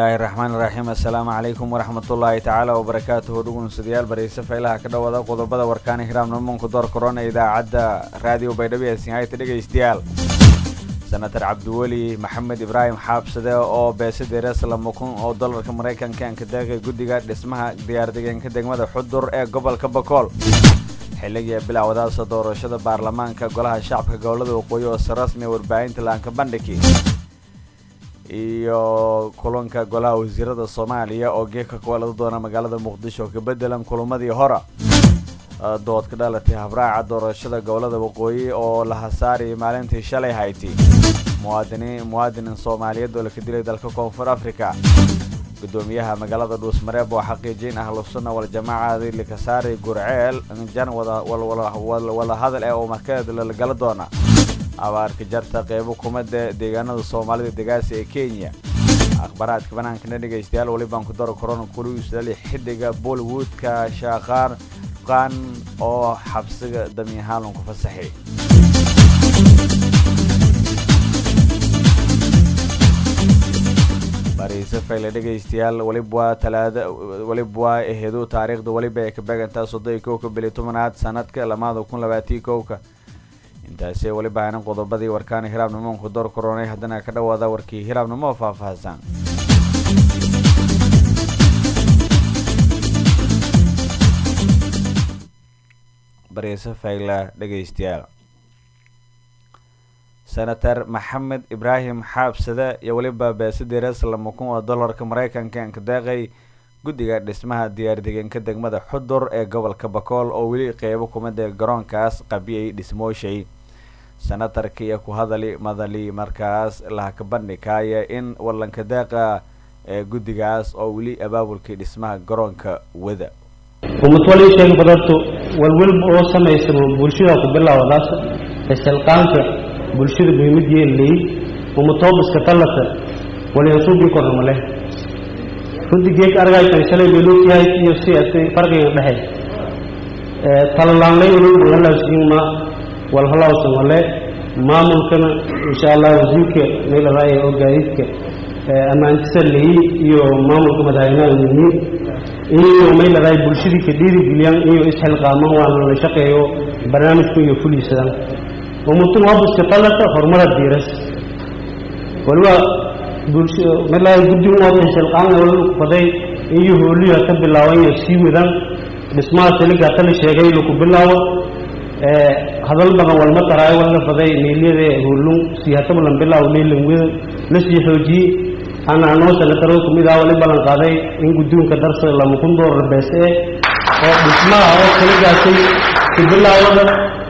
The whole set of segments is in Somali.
bismillaahi raxmaani raxiim assalaamu calaykum waraxmatullaahi tacaala wabarakaatuhu dhugunsidayaal barayse faylaha ka dhawada qodobada warkaani hiraamnimanku door korona idaacadda raadiyo baydhabo ee sinhayta dhegaystayaal senator cabdiweli maxamed ibraahim xaabsade oo beesadeeres $1,000 oo dollarka maraykanka aan ka daaqay guddiga dhismaha diyaardegeenka degmada xudur ee gobolka bakool xilligii bilaawadaasa doorashada baarlamaanka golaha shacabka gobolada waqooyi oo si rasmi warbaahinta laanka bandhigi iyo kulanka golaha wasiirada Soomaaliya oo geeka ku wada doona magaalada Muqdisho ka bedelan kulamadii hore dood ka dhalatay habraaca doorashada gobolada waqooyi oo la hasaari maalintii shalay hayti muwaadiniin Soomaaliyeed oo la ka dilay dalka Koonfur Afrika gudoomiyaha magaalada Dhuusmareeb oo xaqiijin ahlu sunna wal jamaaca li ka saaray Gurceel jan wada hadal ee oo markada la gala doona abaarka jarta qeybo kumada deegaanada Soomaalida degaasi ee Kenya akhbaraadka banaanka dhageystayaal wali baan ku daro corona kuliyada xidiga Bollywood ka shaaqar qaan oo xabsiga damiyahan ku fasaxay barayse fayl dhageystayaal waliba eheedo taariikhda waliba ay ka beegantaa 31 sanadka 2021 intaasay waliba aanan qodobadii warkaan hiraamnimanku door koronay haddana ka dhawaada warkii hiraamnimo faahfaahsan barayse fayla dhageystayaal senator maxamed ibraahim xaabsade iyo waliba beesadeeres $1,000 oo dollarka maraykanka aan ka daaqay guddiga dhismaha diyaardegeenka degmada xudur ee gobolka bakool oo weli qeybo kumada garoonkaas qabiyay dhismooshay senatarka iyo ku hadali madali markaas la ka bandhigaya in walanka daaqa ee guddigaas oo weli abaabulkii dhismaha garoonka wada ومتولي شيء بدرته والولب أو سما يسمى بولشيا قبلا وداس السلقانك بولشيا بيمدي اللي ومتوبس كتلته ولا يصوب يكون مله فدي جيك أرجع تنسلي بيلوك يا يسي أتى فرق يبهي طلعنا لي ولب ولا سيما والهلا وسمله ما ممكن إن شاء الله وزيك نيل رأي أو جايك أما أنت سلي يو ما ممكن مداينا مني iyo meel ay bulshada ka dhiri galiyaan iyo isxilqaamo waa la shaqeeyo barnaamijku iyo fulisadaan umutu wabiska talata horumar diiras walwa bulshada meel ay guddiga waa isxilqaamo wal faday iyo hooliya ka bilaaway si wadan dhismaha siliga tan sheegay ku bilaawo hadal badan wal mataraay wala faday meeliyada hoolun si hatab lan bilaaw leelan wada la sii xoojiyay أنا سنترى كمية أولي بلان قاضي إن قدوم كدرس لما كنت دور بس أو بسمع أو كل جاسي كبلا ولا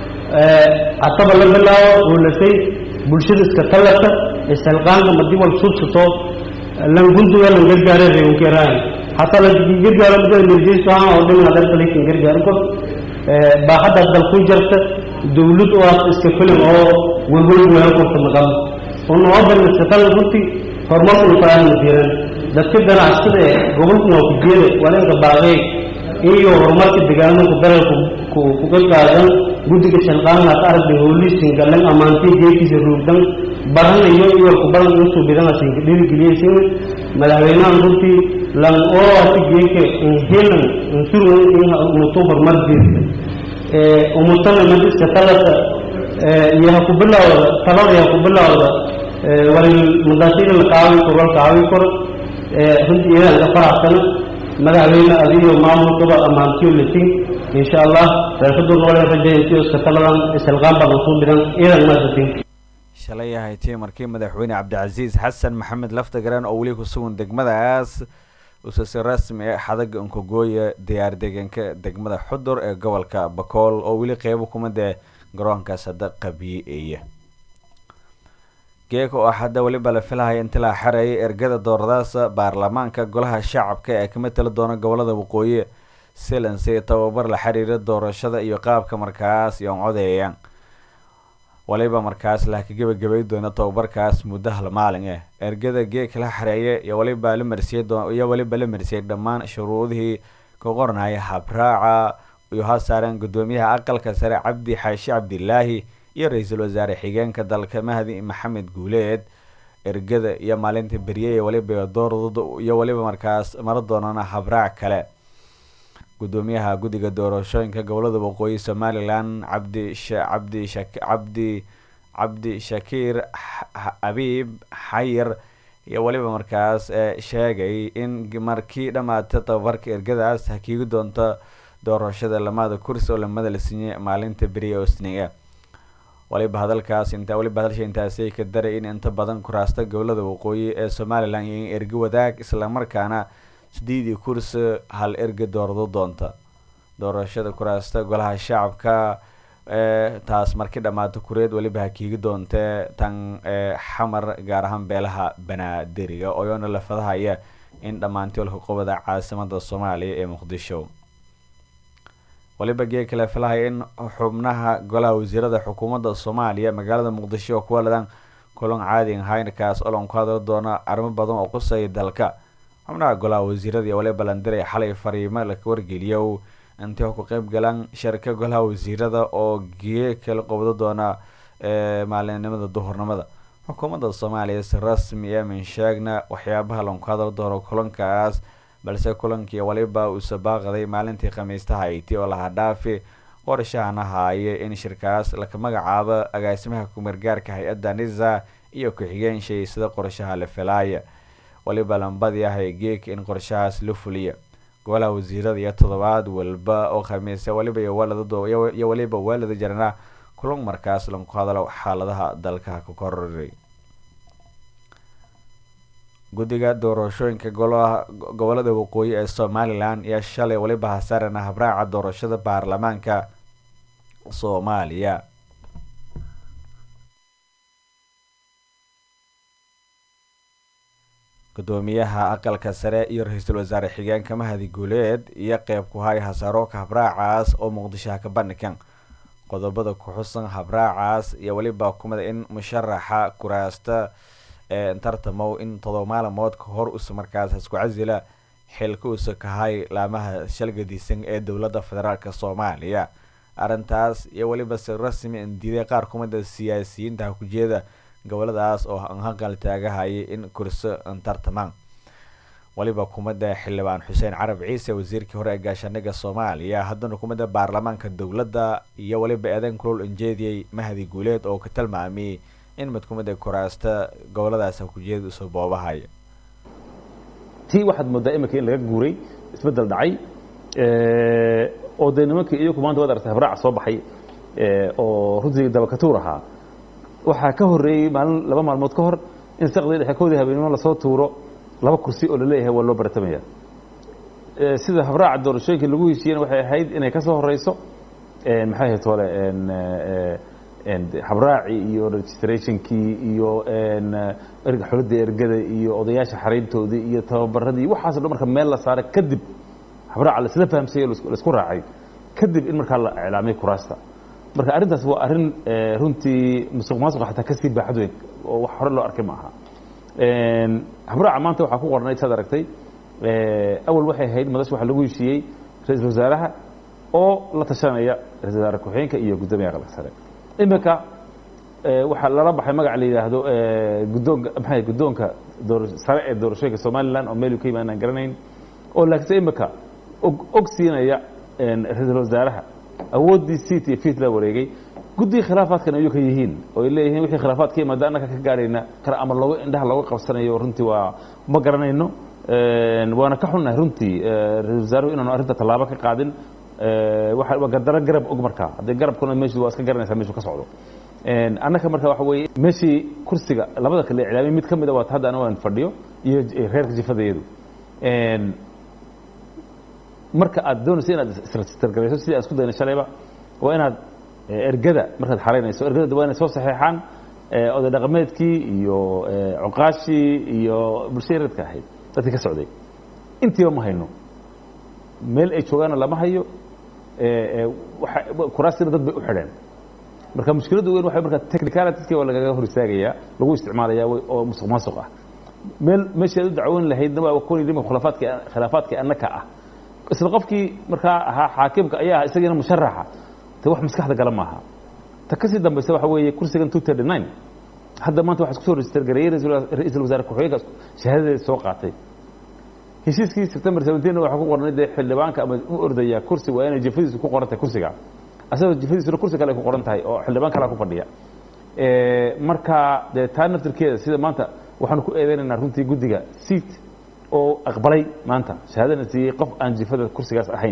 أتبع لبلا ولا شيء بلشيد إسكتلت السلقان لما دي والصوت صوت لما كنت ولا نرجع رأي وكيران حتى لو نرجع رأي نرجع سواء أو دين هذا تلك نرجع رأيكم بعد هذا الكل جرت دولت واس إسكفلم أو ويقول وياكم في المقام ونوابل إسكتلت قلتي hormarku faahan diiran dadka ganacsiga gobolka oo ku jeeday wareega baaqay iyo horumarka deegaanka dalka ku qaadan guddiga shalqaana aragay hoolisin galan amaantii jeedkiisa ruudan baran iyo ku baran inuu bidanasin dhirigiliyeen madaxweynaha runtii lan oo atigeeke in helan intuu inuu horumar diiray umutana madis talata yaha ku bilaawda talada yaha ku bilaawda والمدرسين القاوي كورال قاوي كور هندي إذا فرح سنة مدعوين أذيه ومعمول كبر أمانتيو لتين إن شاء الله رفضوا ولا رجعين تيو استقلال استلقام بغصون بدن إلى المدرسين شلية هايتي مركي مدحوين عبد العزيز حسن محمد لفتقران أوليكو سون دقمدا آس وسوسي رسمي حدق انكو جوية ديار ديجنك دقمدا حضر قولكا بكول أولي قيبوكم ده قرانكا صدق قبيئية geeko oo hadda waliba la filayo inta la xareeyay ergada dooradaasa baarlamaanka golaha shacabka ee ka metela doona gobolada waqooyi silansi tababar la xiriira doorashada iyo qaabka markaas iyo codeeyaan waliba markaas la ka gabagabay doona tababarkaas muddo hal maalin ergada geeka la xareeyay iyo waliba la marsiyay dhammaan shuruudihii ka qornaya habraaca iyo hasaaran gudoomiyaha aqalka sare Cabdi Xaashi Cabdilaahi iyo ra'iisul wasaare xigeenka dalka Mahdi Maxamed Guuleed ergada iyo maalinta beriye iyo waliba doorada iyo waliba markaas mara doonana habraac kale. gudoomiyaha guddiga doorashooyinka gobolada waqooyi Somaliland cabdi shakiir abiib xayir iyo waliba markaas sheegay in markii dhamaatay tababarka ergadaas hakiigi doonta doorashada lamada kursi oo lamada la siiyay maalinta beriye oo Isniin. waliba hadalkaas intaasay ka daray in inta badan kuraasta gobolada waqooyi ee Somaliland in erga wadaag isla markaana 8 kursi hal erga doorado doonta. doorashada kuraasta golaha shacabka taas markii dhamaato kureed waliba hakiigi doonta tan xamar gaar ahaan beelaha Banaadir oo yoona la fadahaya in dhamaantii la qobada caasimada Soomaaliya ee Muqdisho. waliba kale falahay in xubnaha golaha wasiirada xukuumadda Soomaaliya magaalada Muqdisho ku waladan kulan caadi ahayn kaas oo lagu hadlo doona arrimo badan oo qusay dalka. xubnaha golaha wasiirada waliba landiray xalay fariimo la wargeliyo intii ku qayb galaan shirka golaha wasiirada oo kala qabado doona maalinimada duhurnimada. xukuumadda Soomaaliya si rasmi ah min sheegna waxyaabaha lagu hadlo doono kulankaas balse kulankii waliba uu sabaaqday maalintii Khamiistaha ay oo la dhaafi qorshahana haye in shirkaas la magacaabo agaasimaha kumeergaarka hay'adda NISA iyo ku-xigeen sida qorshaha la filayo. waliba lambadii ahay in qorshahaas la fuliyo. golaha wasiirada iyo toddobaad walba oo Khamiis waliba iyo walada jarana kulan markaas lagu hadlo xaaladaha dalka ka korodhay. guddiga doorashooyinka gobolada waqooyi ee Somaliland iyo shalay waliba hasarana habraaca doorashada baarlamaanka Soomaaliya. gudoomiyaha aqalka sare iyo ra'iisul wasaare xigeenka Mahdi Guuleed iyo qayb ku hay hasaro ka habraacaas oo Muqdisho ka bandhigan qodobada ku xusan habraacaas iyo waliba kumada in musharaxa kuraasta tartamo in 7 maalmood ka hor u markaas isku casila xilka uu ka hay laamaha shalgadiisan ee dawladda federaalka Soomaaliya. arintaas iyo waliba si rasmi in diiday qaar kumada siyaasiyiinta ku jeeda goboladaas oo aan hanqal taagahay in kursi tartamaan. waliba kumada xildhibaan Xuseen Carab Ciise wasiirkii hore ee gaashaandhigga Soomaaliya haddana kumada baarlamaanka dawladda iyo waliba eedan kulul injeediyay Mahdi Guuleed oo ka tilmaamay in mid kumada kuraasta goboladaas ku jeedo soo boobahay. tii waxaad moodaa imika in laga guuray isbedel dhacay oo deegaanka iyo kumaanta wada aragtay habraac soo baxay oo runtii daba ka tuuraha waxa ka horeeyay maalin 2 maalmood ka hor in saqdii dhaxkoodii habeenimo la soo tuuro 2 kursi oo la leeyahay waa loo bartamaya. sida habraac doorashooyinka lagu heshiiyay waxay ahayd inay ka soo horeyso maxay ahayd wala habraaci iyo registrationkii iyo erga xulada ergada iyo odayaasha xariintoodii iyo tababaradii waxaas oo marka meel la saaray kadib habraac la isla fahamsay la isku raacay kadib in marka la iclaamay kuraasta. marka arintaas waa arin runtii musuqmaasuq xataa ka sii baaxad weyn oo wax hore loo arkay ma aha. habraaca maanta waxa ku qornay sad aragtay awal waxay ahayd madax waxa lagu heshiiyay ra'iisul wasaaraha oo la tashanaya ra'iisul wasaare ku-xigeenka iyo gudoomiyaha aqalka sare. imika waxa la baxay magac la yiraahdo gudoonka sare ee doorashooyinka Somaliland oo meel ka yimaadaan garanayn oo laakiin imika ogsiinaya ra'iisul wasaaraha awoodii city fit la wareegay guddi khilaafaadkan ay ka yihiin oo ay leeyihiin wixii khilaafaadkii maadaama ka gaarayna kar ama looga indhaha looga qabsanayo runtii waa ma garanayno waana ka xunnahay runtii ra'iisul wasaaruhu inaanu arrinta talaabo ka qaadin waxa gadara garab og marka haday garabkuna meeshu waa iska garanaysaa meeshu ka socdo annaka marka waxa weeye meeshii kursiga labada kale cilaamay mid kamid ah waa hadda ana waan fadhiyo iyo reerka jifadeedu marka aad doonayso inaad istargalayso sidii aad isku dayna shalayba waa inaad ergada markaad xareynayso ergada waa inay soo saxeexaan oday dhaqameedkii iyo cuqaashii iyo bulshada reerka ahayd dadkii ka socday intiiba ma hayno meel ay joogaana lama hayo kuraasina dad bay u xidheen marka mushkiladdu weyn waxay marka technicalities waa lagaga hor istaagayaa lagu isticmaalayaa oo musuqmaasuq ah meeshii aad u dacwoon lahaydna waa kooni dhima khilaafaadkii annaka ah isla qofkii markaa ahaa xaakimka ayaa isagiina musharaxa ta wax maskaxda gala maaha ta kasii dambaysa waxa weeye kursigan 239 hadda maanta waxa isku soo register gareeyay ra'iisul wasaare ku-xigeenka shahaadadeeda soo qaatay heshiiskii September 17 waxa ku qornay xildhibaanka ama u ordaya kursi waa inay jafadiisu ku qoran tahay kursiga asagoo jafadiisu kursi kale ku qoran tahay oo xildhibaan kale ku fadhiya marka taa naftirkeeda sida maanta waxaan ku eedeynaa runtii guddiga seat oo aqbalay maanta shahaadana siiyay qof aan jafada kursigaas ahayn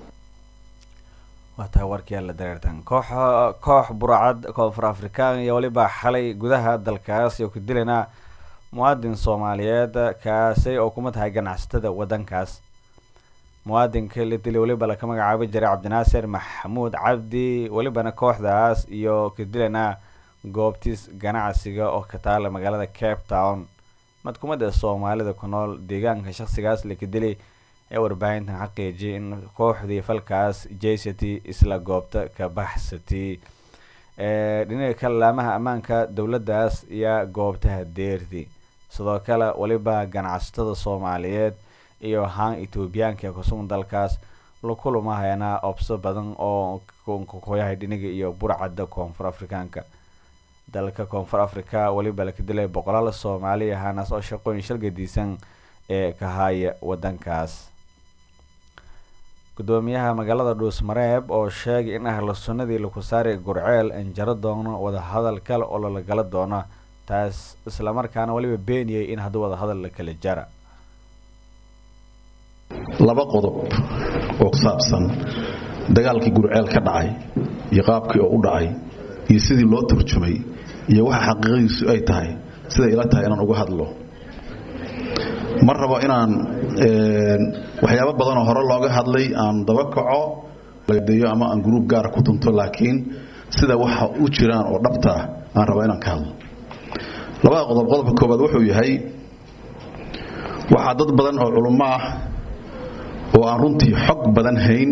waa taa warkii la dareertan koox burcad koonfur afrikaan iyo waliba xalay gudaha dalkaas iyo ku dilayna muwaadin Soomaaliyeed kaasay oo kuma tahay ganacsatada wadankaas muwaadinka la dilay waliba la magacaabay jiray Cabdinaasir Maxamuud Cabdi walibana kooxdaas iyo ku dilayna goobtiis ganacsiga oo ka taala magaalada Cape Town madkumada Soomaalida ku nool deegaanka shakhsigaas la dilay ee warbaahintan xaqiijiyay in kooxdii falkaas JCT isla goobta ka baxsatay dhinaca kalaamaha amaanka dawladdaas iyo goobtaha deerti sidoo kale waliba ganacsatada Soomaaliyeed iyo haan Itoobiyaanka ku sugan dalkaas la kulmayna opso badan oo kooxaha dhinaga iyo burcadda koonfur Afrikaanka dalka koonfur Afrika waliba la dilay boqolaal Soomaali ahaanas oo shaqooyin shirgadiisan ee ka haya wadankaas gudoomiyaha magaalada Dhuusmareeb oo sheegay in ahla sunnadii lagu saaray Gurceel in jaro doono wada hadal kale oo la gala doono taas isla markaana waliba beeniyay in hadda wada hadal la kala jara laba qodob oo ku saabsan dagaalkii Gurceel ka dhacay iyo qaabkii oo u dhacay iyo sidii loo turjumay iyo waxa xaqiiqadiisu ay tahay sida ila tahay inaan uga hadlo mar rabo inaan waxyaabo badan oo hore looga hadlay aan daba kaco ladeeyo ama aan group gaar ku tunto laakiin sida waxa u jiraan oo dhabta aan rabo inaan ka hadlo labada qodob qodobka koobaad wuxuu yahay waxa dad badan oo culimo ah oo aan runtii xog badan hayn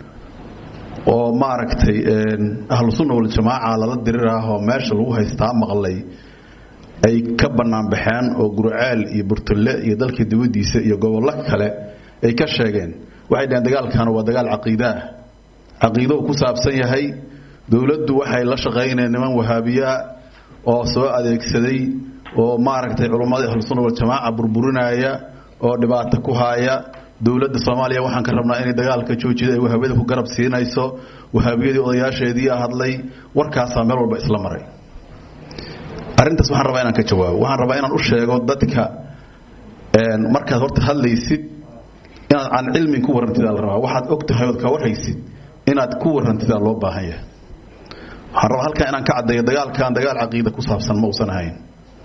oo maaragtay ahlus sunna wal jamaa la diriraah oo meesha lagu haystaa maqlay ay ka banaan baxeen oo Gurceel iyo Burtule iyo dalka dawadiisa iyo gobolka kale ay ka sheegeen waxay dhaheen dagaalkan waa dagaal caqiido ku saabsan yahay dawladdu waxay la shaqeynayaan niman wahaabiya oo soo adeegsaday oo maaragtay culimada ahlus sunna wal jamaa burburinaya oo dhibaato ku haya dawladda Soomaaliya waxaan ka rabnaa inay dagaalka joojiyo ay wahaabiyada ku garab siinayso wahaabiyadii odayaasheedii hadlay warkaas meel walba isla maray arintaas waxaan rabaa inaan ka jawaabo waxaan rabaa inaan u sheego dadka markaad horta hadlaysid inaad aan cilmi ku warantid la rabaa waxaad ogtahay oo ka warhaysid inaad ku warantid loo baahan yahay waxaan rabaa halka inaan ka cadeeyo dagaalkan dagaal caqiido ku saabsan ma uusan ahayn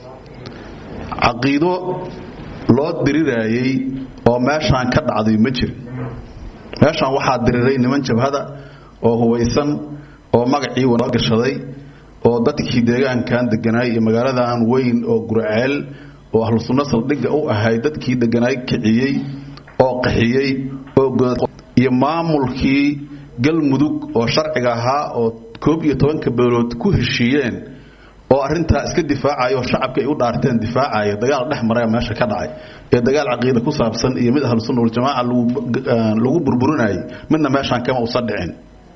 caqiido loo diriraayay oo meeshaan ka dhacday ma jiro meeshaan waxaa diriray niman jabhada oo hubaysan oo magacii wada gashaday oo dadkii deegaankan deganay iyo magaaladan weyn oo Gurceel oo ahlus sunna saldhiga u ahay dadkii deganay kiciyay oo qaxiyay oo iyo maamulkii galmudug oo sharciga ahaa oo 11 beelood ku heshiiyeen oo arinta iska difaacayo shacabka ay u dhaarteen difaacayo dagaal dhex maray meesha ka dhacay ee dagaal caqiido ku saabsan iyo mid ahlus sunna wal jamaa lagu burburinay midna meeshaan kama u sadhicin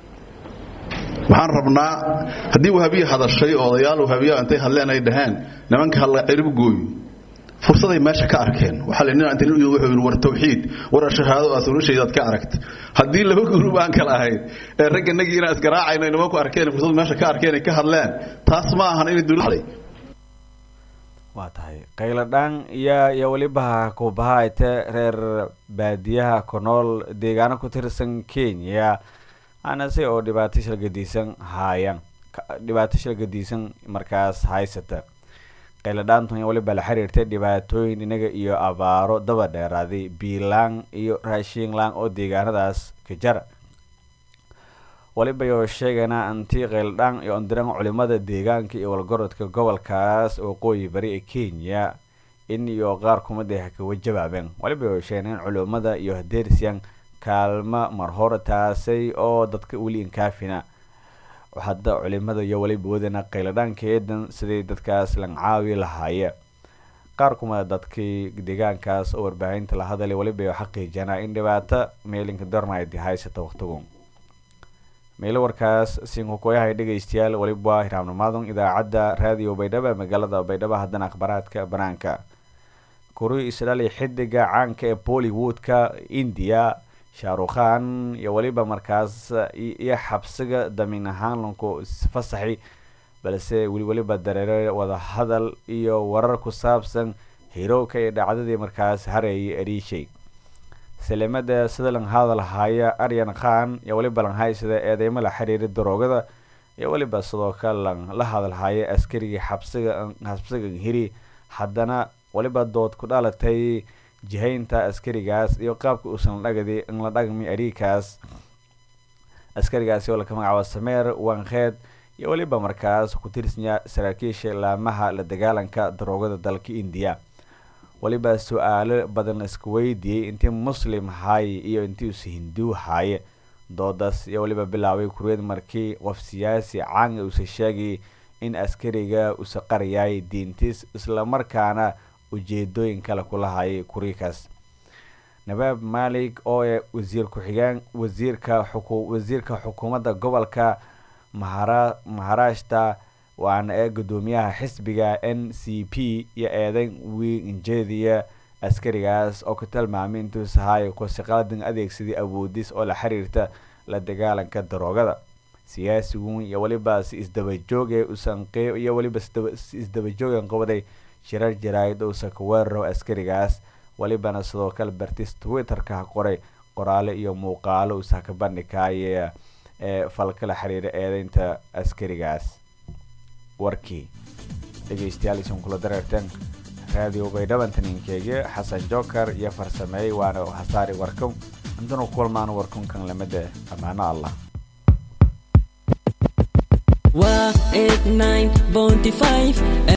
waxaan rabnaa hadii wahabiye hadashay oo odayaal wahabiye intay hadleen ay dhahaan nimanka hal cirib gooy fursaday meesha ka arkeen waxa la inaan intii wuxuu war tawxiid war shahaado asruusheedad ka aragt hadii laba group aan kala ahayd ee ragga nagiina isgaraacayna inuu ku arkeen fursad meesha ka arkeen ay ka hadleen taas ma ahan in dawladda waa tahay qayladaan iyo waliba ku bahaayte reer baadiyaha ku nool deegaano ku tirsan Kenya ana si oo dhibaato shil gadiisan markaas haysata qayladaan waliba la xiriirtay dhibaatooyin inaga iyo abaaro daba dheeraaday biilaan iyo raashin laan oo deegaanadaas ka jara waliba yoo sheegana antii qayladaan iyo andiran culimada deegaanka iyo walgorodka gobolkaas oo qooyi bari ee Kenya in iyo qaar kuma deex ka wajabaabeen waliba yoo sheegana culimada iyo hadeersiyan kaalma marhore taasay oo dadka wali in kaafina hadda culimada iyo waliba wadana qayladhaankeedan sidii dadkaas lan caawi lahaayeen qaar kuma dadkii deegaankaas oo warbaahinta la hadalay waliba xaqiijina in dhibaato meelinka darnayd haysta waqtigoon meelo warkaas sinkokoyahay dhegaystayaal waliba hiraamnimaadan idaacadda raadiyo baydhabo magaalada baydhabo haddana akhbaraadka banaanka kuri isdhali xidiga caanka ee bollywoodka India shaarukhan iyo waliba markaas iyo xabsiga damin ahaan lanku fasaxay balse waliba dareere wada hadal iyo warar ku saabsan heroka ee dhacdadii markaas hareeyay erishay salamada sidalan hadal haya Aryan Khan iyo waliba lan haysada eedeymo la xiriira daroogada iyo waliba sidoo kale la hadal haya askariga xabsiga hiri haddana waliba dood ku dhalatay jihaynta askarigaas iyo qaabka uusan dhagadi in la dhagmi arikaas askarigaas oo la magacaabo Sameer Wankheed iyo waliba markaas ku tirsan saraakiisha laamaha la dagaalanka daroogada dalka India waliba su'aalo badan isku weydiiyay intii muslim hay iyo intii hindu hay doodas iyo waliba bilaaway kureed markii qof siyaasi caan uu sheegay in askariga uu saqariyay diintiis isla markaana ujeedooyin kala kula hayay kuriikaas Nawaab Malik oo wasiir ku xigeen wasiirka xukuumadda gobolka Maharashtra waana gudoomiyaha xisbiga NCP iyo eedan weyn jeediya askarigaas oo ka tilmaamay intuu sahay ku shaqadan adeegsadii awoodis oo la xiriirta la dagaalanka daroogada siyaasigu iyo waliba isdaba joogay usanqeey iyo waliba isdaba joogan qobaday shirar jaraa'id oo sakaweero askarigaas walibana sidoo kale bartis Twitter-ka qoray qoraale iyo muuqaalo uu ka bandhigay falka la xiriira eedaynta askarigaas warkii dhegeystayaal isin kula dareerteen raadiyo baydhabo taninkeyga Xasan Joker iyo farsameeyay waana hasaari warkan inta kulmaan warkan kan lamada amaana Allah wa 89.5